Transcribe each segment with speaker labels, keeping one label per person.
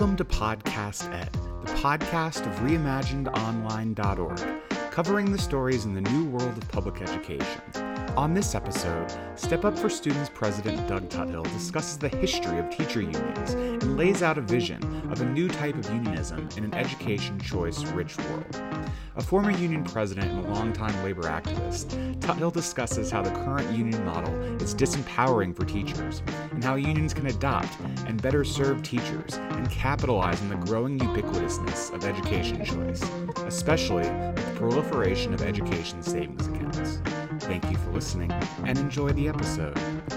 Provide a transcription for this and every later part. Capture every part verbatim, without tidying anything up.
Speaker 1: Welcome to Podcast Ed, the podcast of reimagined online dot org, covering the stories in the new world of public education. On this episode, Step Up for Students President Doug Tuthill discusses the history of teacher unions and lays out a vision of a new type of unionism in an education choice-rich world. A former union president and a longtime labor activist, Tuthill discusses how the current union model is disempowering for teachers, and how unions can adopt and better serve teachers and capitalize on the growing ubiquitousness of education choice, especially with the proliferation of education savings accounts. Thank you for listening, and enjoy the episode.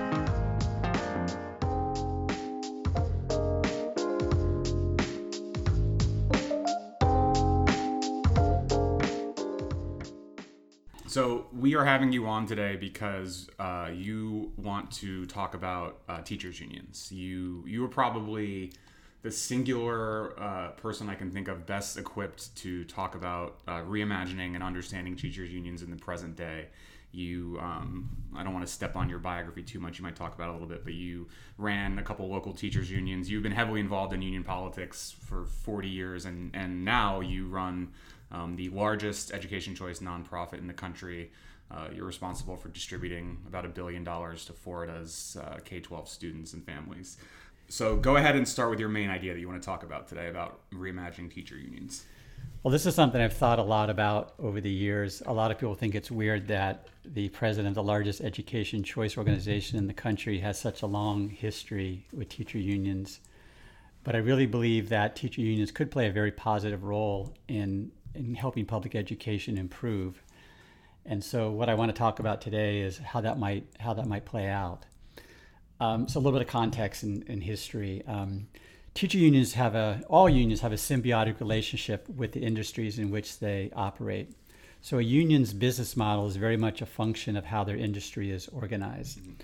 Speaker 1: So we are having you on today because uh, you want to talk about uh, teachers' unions. You you are probably the singular uh, person I can think of best equipped to talk about uh, reimagining and understanding teachers' unions in the present day. You, um, I don't want to step on your biography too much. You might talk about it a little bit, but you ran a couple local teachers' unions. You've been heavily involved in union politics for forty years, and, and now you run um, the largest education choice nonprofit in the country. Uh, you're responsible for distributing about a billion dollars to Florida's uh, K twelve students and families. So go ahead and start with your main idea that you want to talk about today about reimagining teacher unions.
Speaker 2: Well, this is something I've thought a lot about over the years. A lot of people think it's weird that the president of the largest education choice organization in the country has such a long history with teacher unions. But I really believe that teacher unions could play a very positive role in, in helping public education improve. And so what I want to talk about today is how that might how that might play out. Um, so a little bit of context in, in history. Um, Teacher unions have a, all unions have a symbiotic relationship with the industries in which they operate. So a union's business model is very much a function of how their industry is organized. Mm-hmm.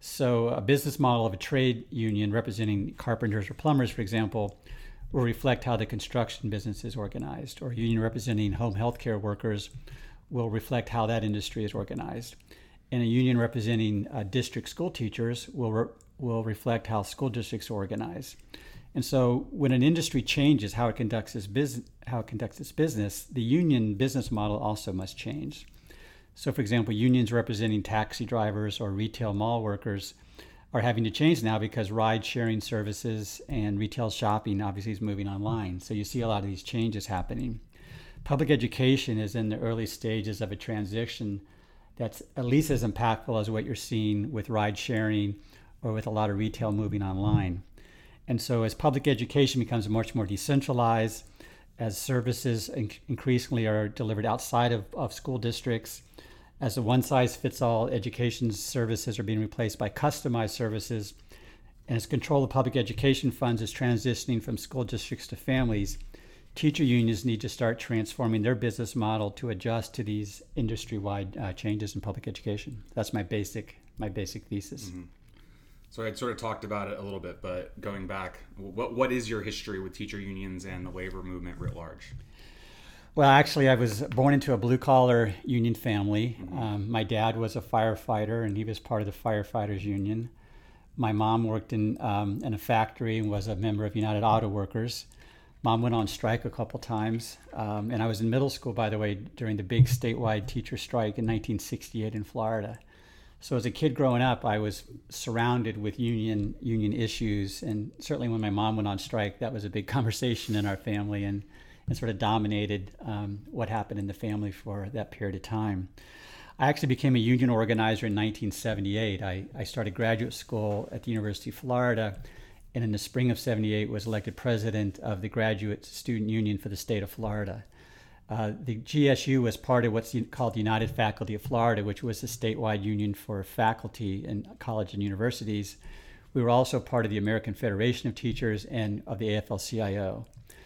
Speaker 2: So a business model of a trade union representing carpenters or plumbers, for example, will reflect how the construction business is organized, or a union representing home healthcare workers will reflect how that industry is organized. And a union representing uh, district school teachers will re- will reflect how school districts are organized. And so when an industry changes how it conducts its business, how it conducts its business, the union business model also must change. So for example, unions representing taxi drivers or retail mall workers are having to change now because ride sharing services and retail shopping obviously is moving online. So you see a lot of these changes happening. Public education is in the early stages of a transition that's at least as impactful as what you're seeing with ride sharing or with a lot of retail moving online. And so as public education becomes much more decentralized, as services inc- increasingly are delivered outside of, of school districts, as the one-size-fits-all education services are being replaced by customized services, and as control of public education funds is transitioning from school districts to families, teacher unions need to start transforming their business model to adjust to these industry-wide uh, changes in public education. That's my basic, my basic thesis.
Speaker 1: Mm-hmm. So I sort of talked about it a little bit, but going back, what what is your history with teacher unions and the labor movement writ large?
Speaker 2: Well, actually, I was born into a blue-collar union family.
Speaker 1: Mm-hmm.
Speaker 2: Um, my dad was a firefighter, and he was part of the firefighters union. My mom worked in um, in a factory and was a member of United Auto Workers. Mom went on strike a couple times, um, and I was in middle school, by the way, during the big statewide teacher strike in nineteen sixty-eight in Florida. So as a kid growing up, I was surrounded with union union issues, and certainly when my mom went on strike, that was a big conversation in our family and, and sort of dominated um, what happened in the family for that period of time. I actually became a union organizer in nineteen seventy-eight. I, I started graduate school at the University of Florida, and in the spring of seventy-eight was elected president of the Graduate Student Union for the state of Florida. Uh, the G S U was part of what's called the United Faculty of Florida, which was the statewide union for faculty in college and universities. We were also part of the American Federation of Teachers and of the A F L C I O.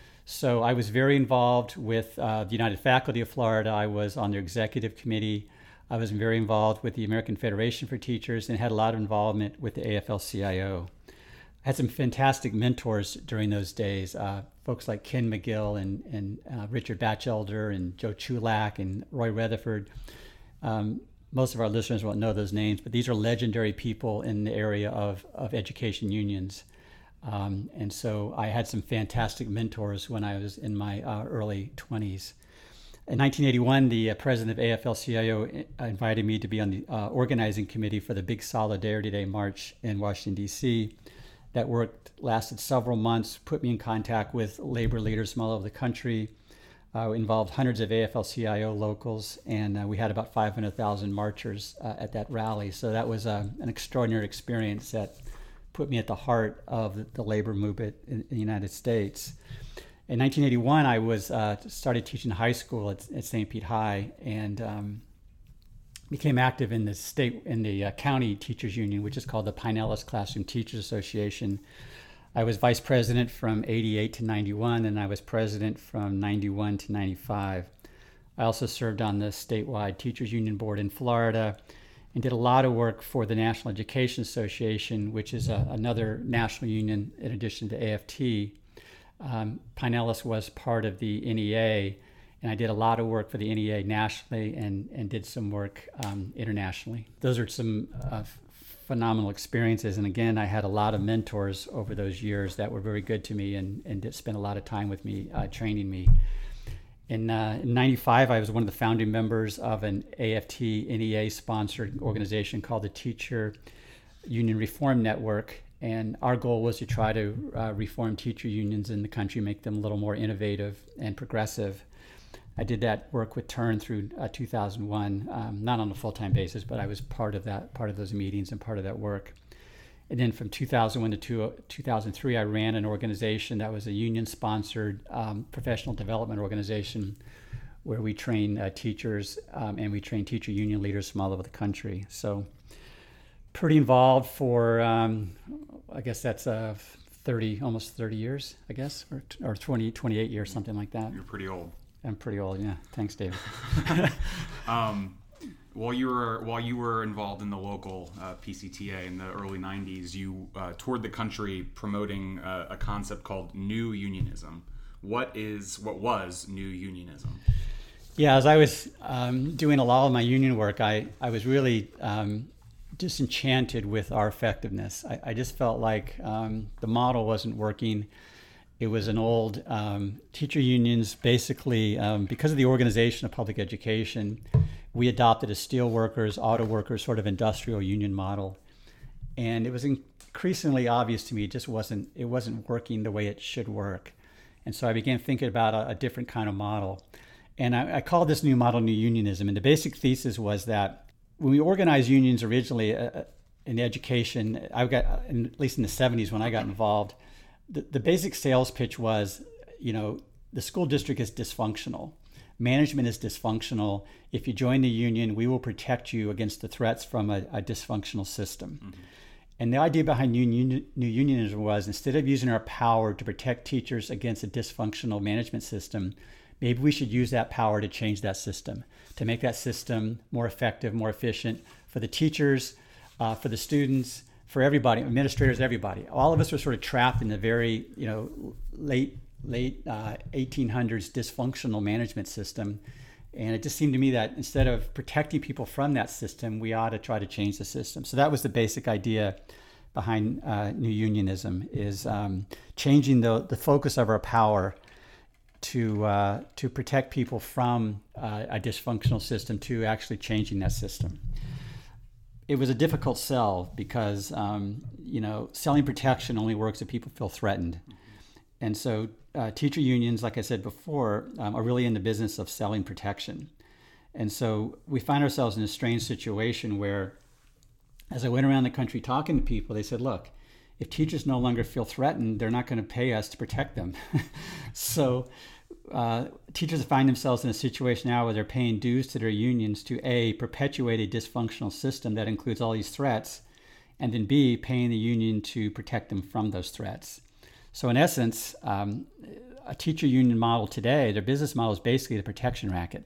Speaker 2: So I was very involved with uh, the United Faculty of Florida. I was on their executive committee. I was very involved with the American Federation for Teachers and had a lot of involvement with the A F L C I O. I had some fantastic mentors during those days, uh, folks like Ken McGill and, and uh, Richard Batchelder and Joe Chulak and Roy Rutherford. Um, most of our listeners won't know those names, but these are legendary people in the area of, of education unions. Um, and so I had some fantastic mentors when I was in my uh, early twenties. In nineteen eighty-one, the uh, president of A F L C I O invited me to be on the uh, organizing committee for the big Solidarity Day March in Washington, D C. That work lasted several months, put me in contact with labor leaders from all over the country, uh, involved hundreds of A F L C I O locals, and uh, we had about five hundred thousand marchers uh, at that rally. So that was uh, an extraordinary experience that put me at the heart of the labor movement in, in the United States. In nineteen eighty-one, I was uh, started teaching high school at, at Saint Pete High, and um, became active in the state in the uh, county teachers union, which is called the Pinellas Classroom Teachers Association. I was vice president from eighty-eight to ninety-one, and I was president from ninety-one to ninety-five. I also served on the statewide teachers union board in Florida, and did a lot of work for the National Education Association, which is a, another national union in addition to A F T. Um, Pinellas was part of the N E A, and I did a lot of work for the N E A nationally and, and did some work um, internationally. Those are some uh, f- phenomenal experiences. And again, I had a lot of mentors over those years that were very good to me and, and did spend a lot of time with me, uh, training me. In, uh, in ninety-five, I was one of the founding members of an A F T N E A-sponsored organization called the Teacher Union Reform Network. And our goal was to try to uh, reform teacher unions in the country, make them a little more innovative and progressive. I did that work with Turn through uh, two thousand one, um, not on a full-time basis, but I was part of that, part of those meetings and part of that work. And then from two thousand one to two thousand three, I ran an organization that was a union-sponsored um, professional development organization where we train uh, teachers um, and we train teacher union leaders from all over the country. So pretty involved for, um, I guess that's uh, thirty, almost thirty years, I guess, or, or twenty, twenty-eight years, something like that.
Speaker 1: You're pretty old.
Speaker 2: I'm pretty old, yeah. Thanks, David.
Speaker 1: um, while you were while you were involved in the local uh, P C T A in the early nineties, you uh, toured the country promoting uh, a concept called New Unionism. What is what was New Unionism?
Speaker 2: Yeah, as I was um, doing a lot of my union work, I I was really um, disenchanted with our effectiveness. I, I just felt like um, the model wasn't working. It was an old um, teacher unions, basically, um, because of the organization of public education, we adopted a steel workers, auto workers sort of industrial union model. And it was increasingly obvious to me it just wasn't, it wasn't working the way it should work. And so I began thinking about a, a different kind of model. And I, I called this new model New Unionism. And the basic thesis was that when we organized unions originally uh, in education, I got, at least in the seventies when I got involved, The, the basic sales pitch was, you know, the school district is dysfunctional. Management is dysfunctional. If you join the union, we will protect you against the threats from a, a dysfunctional system. Mm-hmm. And the idea behind new, new, new unionism was, instead of using our power to protect teachers against a dysfunctional management system, maybe we should use that power to change that system, to make that system more effective, more efficient for the teachers, uh, for the students, for everybody, administrators, everybody. All of us were sort of trapped in the very, you know, late late uh, eighteen hundreds dysfunctional management system. And it just seemed to me that instead of protecting people from that system, we ought to try to change the system. So that was the basic idea behind uh, New Unionism, is um, changing the, the focus of our power to uh, to protect people from uh, a dysfunctional system to actually changing that system. It was a difficult sell because, um, you know, selling protection only works if people feel threatened. And so uh, teacher unions, like I said before, um, are really in the business of selling protection. And so we find ourselves in a strange situation where, as I went around the country talking to people, they said, look, if teachers no longer feel threatened, they're not going to pay us to protect them. So uh, teachers find themselves in a situation now where they're paying dues to their unions to A, perpetuate a dysfunctional system that includes all these threats, and then B, paying the union to protect them from those threats. So in essence, um, a teacher union model today, their business model is basically the protection racket.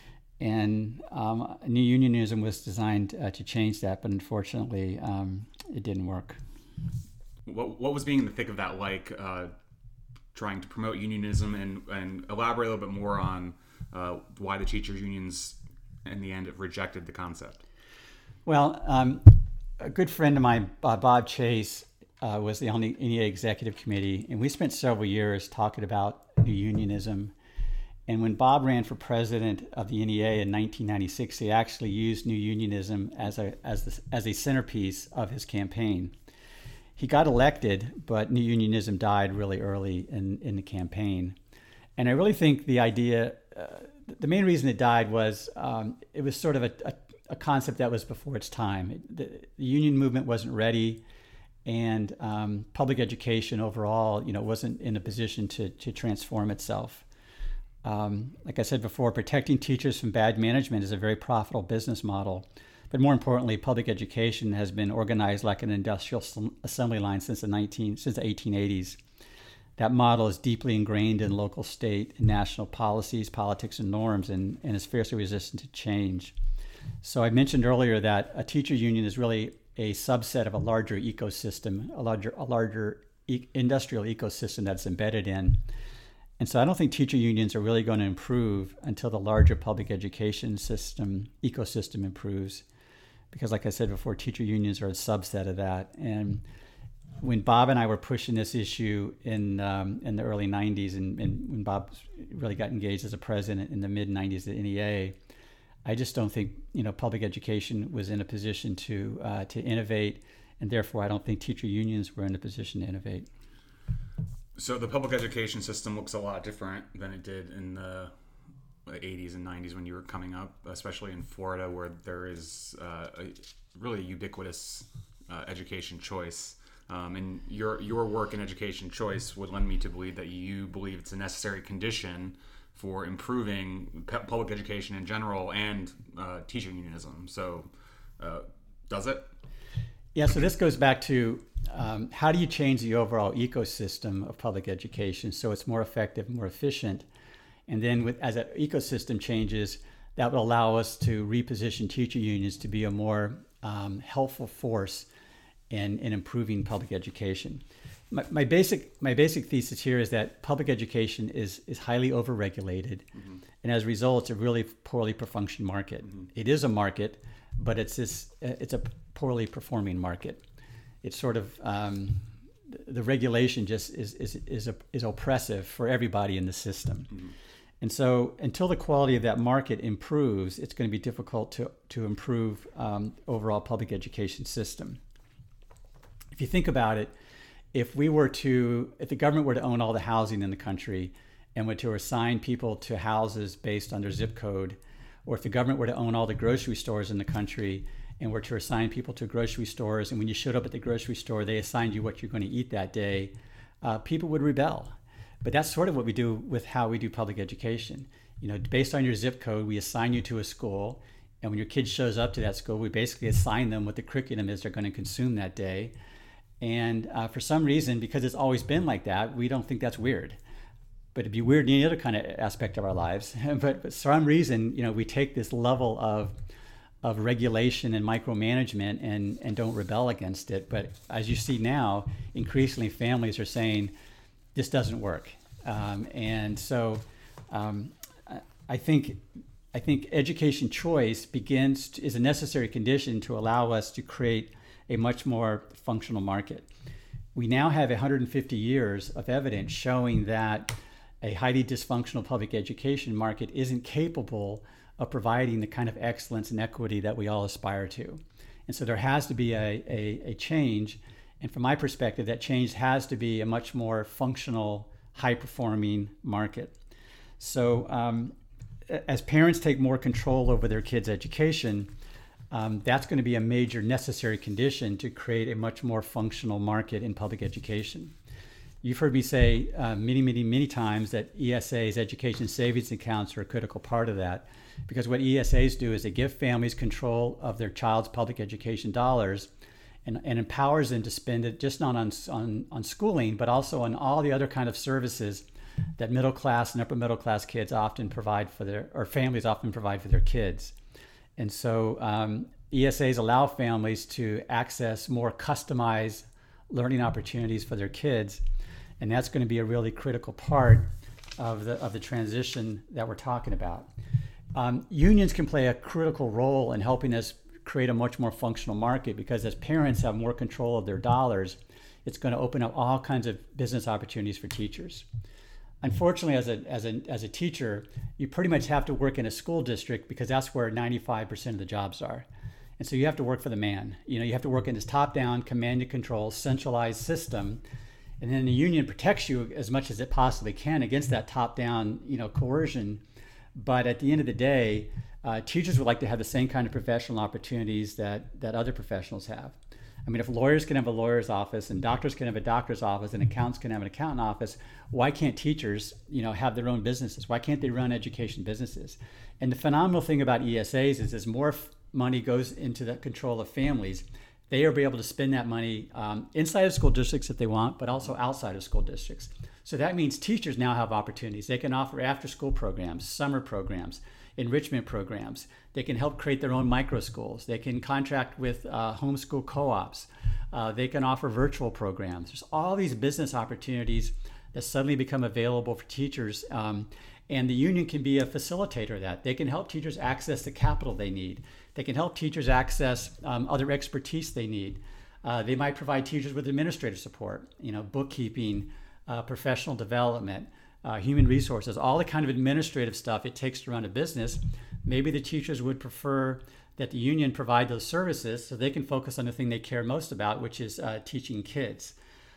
Speaker 2: And um, New Unionism was designed uh, to change that, but unfortunately, um, it didn't work.
Speaker 1: What, what was being in the thick of that like, uh, trying to promote unionism, and, and elaborate a little bit more on uh, why the teachers unions in the end have rejected the concept?
Speaker 2: Well, um, a good friend of mine, uh, Bob Chase, uh, was the only N E A executive committee, and we spent several years talking about new unionism. And when Bob ran for president of the N E A in nineteen ninety-six, he actually used new unionism as a as the, as a centerpiece of his campaign. He got elected, but new unionism died really early in, in the campaign. And I really think the idea, uh, the main reason it died was um, it was sort of a, a, a concept that was before its time. The, the union movement wasn't ready, and um, public education overall, you know, wasn't in a position to to transform itself. Um, like I said before, protecting teachers from bad management is a very profitable business model. But more importantly, public education has been organized like an industrial assembly line since the nineteen since the eighteen eighties. That model is deeply ingrained in local, state, and national policies, politics, and norms, and, and is fiercely resistant to change. So I mentioned earlier that a teacher union is really a subset of a larger ecosystem, a larger, a larger e- industrial ecosystem that's embedded in. And so I don't think teacher unions are really going to improve until the larger public education system ecosystem improves. Because like I said before, teacher unions are a subset of that. And when Bob and I were pushing this issue in um, in the early nineties, and, and when Bob really got engaged as a president in the mid nineties at N E A, I just don't think you know public education was in a position to uh, to innovate, and therefore I don't think teacher unions were in a position to innovate.
Speaker 1: So the public education system looks a lot different than it did in the eighties and nineties when you were coming up, especially in Florida, where there is uh, a really ubiquitous uh, education choice. Um, and your your work in education choice would lend me to believe that you believe it's a necessary condition for improving pe- public education in general and uh, teacher unionism. So, uh, does it?
Speaker 2: Yeah. So this goes back to um, how do you change the overall ecosystem of public education so it's more effective, more efficient, and then with, as that ecosystem changes, that will allow us to reposition teacher unions to be a more um, helpful force In, in improving public education. My, my basic my basic thesis here is that public education is is highly overregulated, mm-hmm. and as a result, it's a really poorly functioning market. Mm-hmm. It is a market, but it's this it's a poorly performing market. It's sort of um, the, the regulation just is is is a, is oppressive for everybody in the system. Mm-hmm. And so, until the quality of that market improves, it's going to be difficult to to improve um, overall public education system. If you think about it, if we were to, if the government were to own all the housing in the country and were to assign people to houses based on their zip code, or if the government were to own all the grocery stores in the country and were to assign people to grocery stores, and when you showed up at the grocery store, they assigned you what you're going to eat that day, uh, people would rebel. But that's sort of what we do with how we do public education. You know, based on your zip code, we assign you to a school, and when your kid shows up to that school, we basically assign them what the curriculum is they're going to consume that day. And uh, for some reason, because it's always been like that, we don't think that's weird. But it'd be weird in any other kind of aspect of our lives. but, but for some reason, you know, we take this level of of regulation and micromanagement and, and don't rebel against it. But as you see now, increasingly families are saying, this doesn't work. Um, and so um, I think I think education choice begins to, is a necessary condition to allow us to create a much more functional market. We now have one hundred fifty years of evidence showing that a highly dysfunctional public education market isn't capable of providing the kind of excellence and equity that we all aspire to. And so there has to be a, a, a change. And from my perspective, that change has to be a much more functional, high-performing market. So um, as parents take more control over their kids' education, Um, that's going to be a major necessary condition to create a much more functional market in public education. You've heard me say uh, many, many, many times that E S As, education savings accounts, are a critical part of that, because what E S As do is they give families control of their child's public education dollars and, and empowers them to spend it just not on, on, on schooling, but also on all the other kind of services that middle class and upper middle class kids often provide for their, or families often provide for their kids. And so um, E S As allow families to access more customized learning opportunities for their kids. And that's going to be a really critical part of the of the transition that we're talking about. Um, unions can play a critical role in helping us create a much more functional market, because as parents have more control of their dollars, it's going to open up all kinds of business opportunities for teachers. Unfortunately, as a, as a, as a teacher, you pretty much have to work in a school district because that's where ninety-five percent of the jobs are. And so you have to work for the man. You know, you have to work in this top-down, command and control, centralized system. And then the union protects you as much as it possibly can against that top-down, you know, coercion. But at the end of the day, uh, teachers would like to have the same kind of professional opportunities that, that other professionals have. I mean, if lawyers can have a lawyer's office and doctors can have a doctor's office and accountants can have an accountant office, why can't teachers, you know, have their own businesses? Why can't they run education businesses? And the phenomenal thing about E S As is as more f- money goes into the control of families, they are able to spend that money um, inside of school districts if they want, but also outside of school districts. So that means teachers now have opportunities. They can offer after-school programs, summer programs, enrichment programs. They can help create their own micro schools. They can contract with uh, homeschool co-ops. Uh, they can offer virtual programs. There's all these business opportunities that suddenly become available for teachers. Um, and the union can be a facilitator of that. They can help teachers access the capital they need. They can help teachers access um, other expertise they need. Uh, they might provide teachers with administrative support, you know, bookkeeping, uh, professional development, uh, human resources, all the kind of administrative stuff it takes to run a business. Maybe the teachers would prefer that the union provide those services so they can focus on the thing they care most about, which is uh, teaching kids.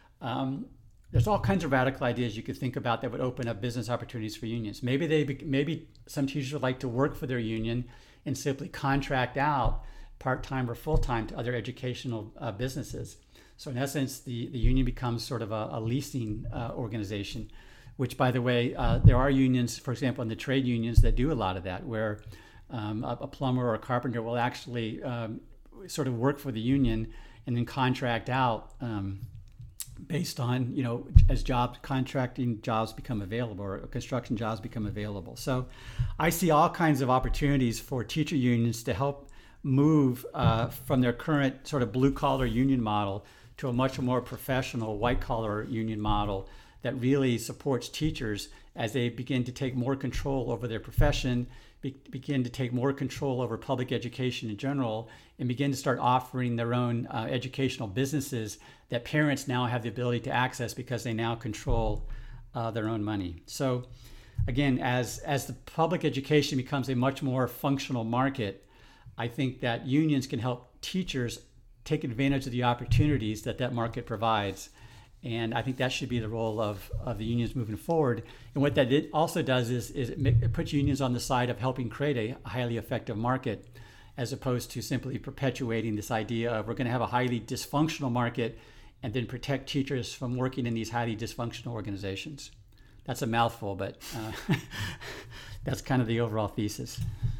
Speaker 2: Um, there's all kinds of radical ideas you could think about that would open up business opportunities for unions. Maybe they, maybe some teachers would like to work for their union and simply contract out part-time or full-time to other educational uh, businesses. So in essence, the, the union becomes sort of a, a leasing uh, organization, which, by the way, uh, there are unions, for example, in the trade unions that do a lot of that, where um, a, a plumber or a carpenter will actually um, sort of work for the union and then contract out um, based on, you know, as job contracting jobs become available or construction jobs become available. So I see all kinds of opportunities for teacher unions to help move uh, from their current sort of blue collar union model to a much more professional white collar union model that really supports teachers as they begin to take more control over their profession, be- begin to take more control over public education in general, and begin to start offering their own uh, educational businesses that parents now have the ability to access because they now control uh, their own money. So again, as, as the public education becomes a much more functional market, I think that unions can help teachers take advantage of the opportunities that that market provides. And I think that should be the role of, of the unions moving forward. And what that it also does is, is it, make, it puts unions on the side of helping create a highly effective market, as opposed to simply perpetuating this idea of we're going to have a highly dysfunctional market and then protect teachers from working in these highly dysfunctional organizations. That's a mouthful, but uh, that's kind of the overall thesis.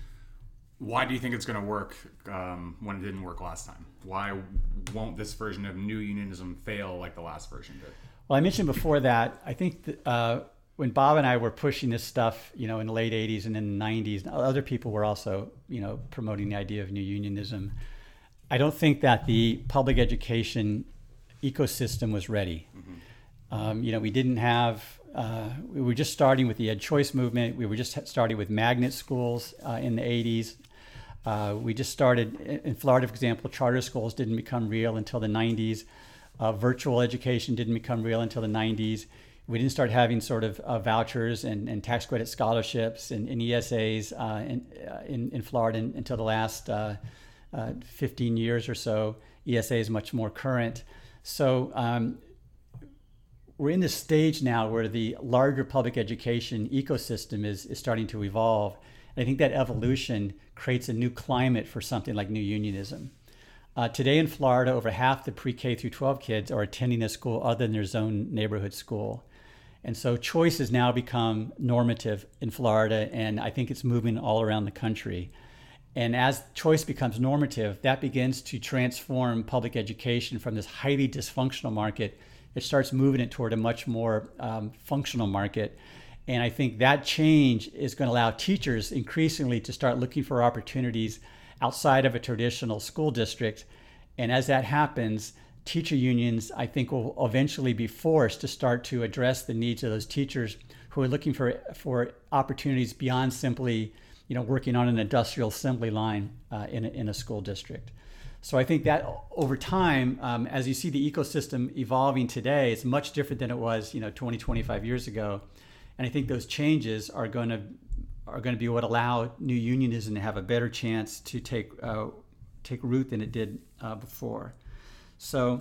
Speaker 1: Why do you think it's going to work um, when it didn't work last time? Why won't this version of new unionism fail like the last version did?
Speaker 2: Well, I mentioned before that I think that, uh, when Bob and I were pushing this stuff, you know, in the late eighties and in the nineties, other people were also, you know, promoting the idea of new unionism. I don't think that the public education ecosystem was ready. Mm-hmm. Um, you know, we didn't have, uh, we were just starting with the Ed Choice movement. We were just starting with magnet schools uh, in the eighties. Uh, we just started, in Florida, for example, charter schools didn't become real until the nineties. Uh, virtual education didn't become real until the nineties. We didn't start having sort of uh, vouchers and, and tax credit scholarships and, and E S As uh, in, uh, in, in Florida in, until the last uh, uh, fifteen years or so. E S A is much more current. So um, we're in this stage now where the larger public education ecosystem is, is starting to evolve. And I think that evolution creates a new climate for something like new unionism. Uh, today in Florida, over half the pre-K through twelve kids are attending a school other than their zone neighborhood school. And so choice has now become normative in Florida, and I think it's moving all around the country. And as choice becomes normative, that begins to transform public education from this highly dysfunctional market. It starts moving it toward a much more um, functional market. And I think that change is going to allow teachers increasingly to start looking for opportunities outside of a traditional school district. And as that happens, teacher unions, I think, will eventually be forced to start to address the needs of those teachers who are looking for, for opportunities beyond simply, you know, working on an industrial assembly line uh, in, a, in a school district. So I think that over time, um, as you see the ecosystem evolving today, it's much different than it was, you know, twenty, twenty-five years ago. And I think those changes are going to are going to be what allow new unionism to have a better chance to take uh, take root than it did uh, before. So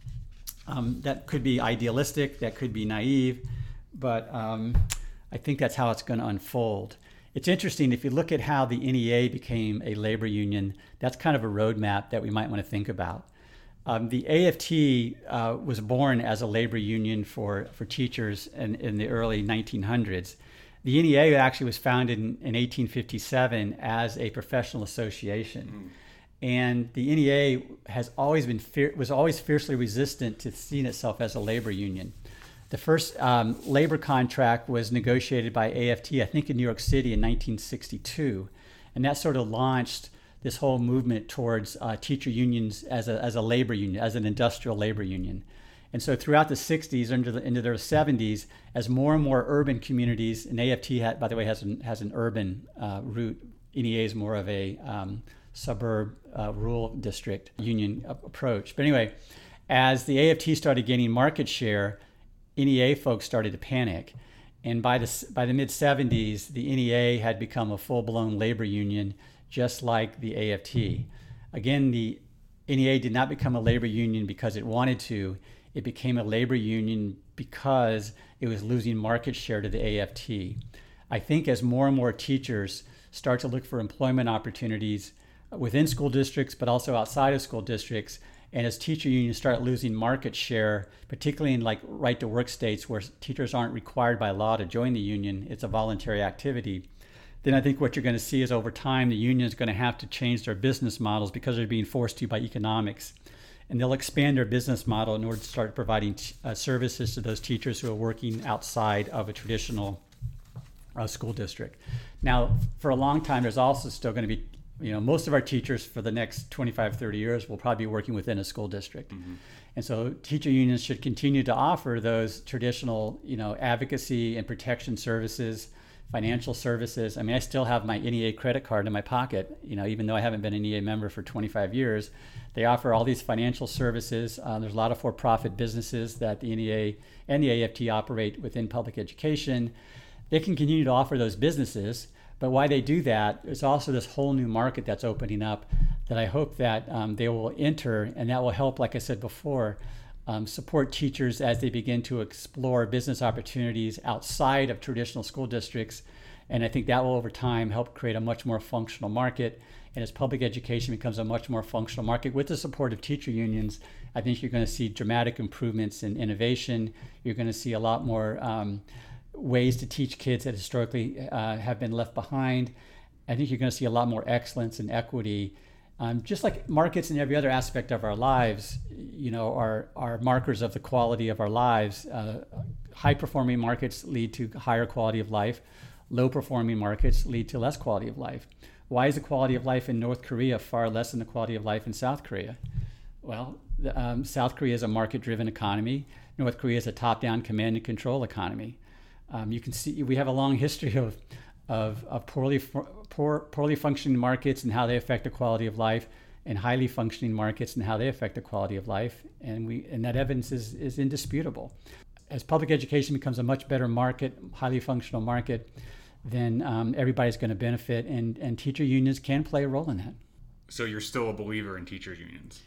Speaker 2: um, that could be idealistic, that could be naive, but um, I think that's how it's going to unfold. It's interesting, if you look at how the N E A became a labor union, that's kind of a roadmap that we might want to think about. Um, the A F T uh, was born as a labor union for, for teachers in, in the early nineteen hundreds. The N E A actually was founded in, in eighteen fifty-seven as a professional association. Mm. And the N E A has always been fear, was always fiercely resistant to seeing itself as a labor union. The first um, labor contract was negotiated by A F T, I think in New York City in nineteen sixty-two. And that sort of launched this whole movement towards uh, teacher unions as a, as a labor union, as an industrial labor union. And so throughout the sixties, into the, into the seventies, as more and more urban communities, and A F T, had, by the way, has an, has an urban uh, route. N E A is more of a um, suburb, uh, rural district union approach. But anyway, as the A F T started gaining market share, N E A folks started to panic. And by the, by the mid seventies, the N E A had become a full-blown labor union, just like the A F T. Again, the N E A did not become a labor union because it wanted to. It became a labor union because it was losing market share to the A F T. I think as more and more teachers start to look for employment opportunities within school districts, but also outside of school districts, and as teacher unions start losing market share, particularly in like right to work states where teachers aren't required by law to join the union, it's a voluntary activity, then I think what you're going to see is over time, the union is going to have to change their business models because they're being forced to by economics. And they'll expand their business model in order to start providing uh, services to those teachers who are working outside of a traditional uh, school district. Now, for a long time, there's also still going to be, you know, most of our teachers for the next twenty-five, thirty years will probably be working within a school district. Mm-hmm. And so teacher unions should continue to offer those traditional, you know, advocacy and protection services, financial services. I mean, I still have my N E A credit card in my pocket, you know, even though I haven't been an N E A member for twenty-five years. They offer all these financial services. Uh, there's a lot of for-profit businesses that the N E A and the A F T operate within public education. They can continue to offer those businesses, but why they do that, there's also this whole new market that's opening up that I hope that um, they will enter, and that will help, like I said before, Um, support teachers as they begin to explore business opportunities outside of traditional school districts. And I think that will over time help create a much more functional market. And as public education becomes a much more functional market with the support of teacher unions, I think you're going to see dramatic improvements in innovation. You're going to see a lot more um, ways to teach kids that historically uh, have been left behind. I think you're going to see a lot more excellence and equity. Um, just like markets in every other aspect of our lives, you know, are, are markers of the quality of our lives. Uh, high-performing markets lead to higher quality of life. Low-performing markets lead to less quality of life. Why is the quality of life in North Korea far less than the quality of life in South Korea? Well, the, um, South Korea is a market-driven economy. North Korea is a top-down command and control economy. Um, you can see we have a long history of of, of poorly poor, poorly functioning markets and how they affect the quality of life, and highly functioning markets and how they affect the quality of life. And we and that evidence is, is indisputable. As public education becomes a much better market, highly functional market, then um, everybody's going to benefit, and, and teacher unions can play a role in that.
Speaker 1: So you're still a believer in teachers unions?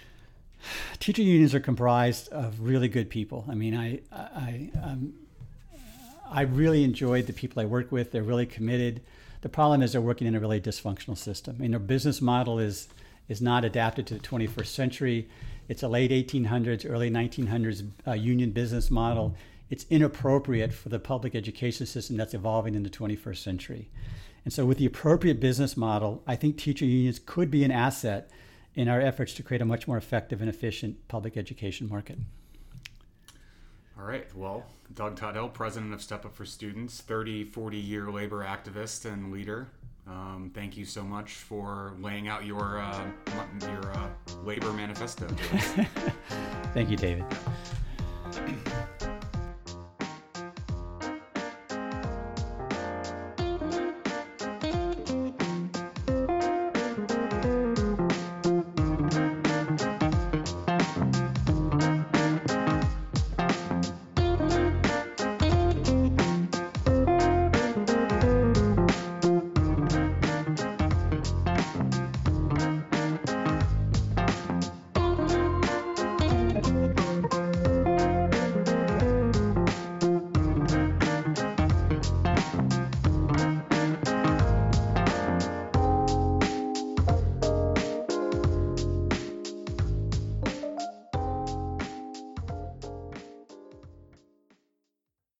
Speaker 2: Teacher unions are comprised of really good people. I mean, I I um, I really enjoyed the people I work with. They're really committed. The problem is they're working in a really dysfunctional system. I mean, their business model is is not adapted to the twenty-first century. It's a late eighteen hundreds, early nineteen hundreds uh, union business model. It's inappropriate for the public education system that's evolving in the twenty-first century. And so with the appropriate business model, I think teacher unions could be an asset in our efforts to create a much more effective and efficient public education market.
Speaker 1: All right. Well, Doug Tuthill, president of Step Up for Students, thirty, forty-year labor activist and leader. Um, thank you so much for laying out your uh, your uh, labor manifesto to us.
Speaker 2: Thank you, David.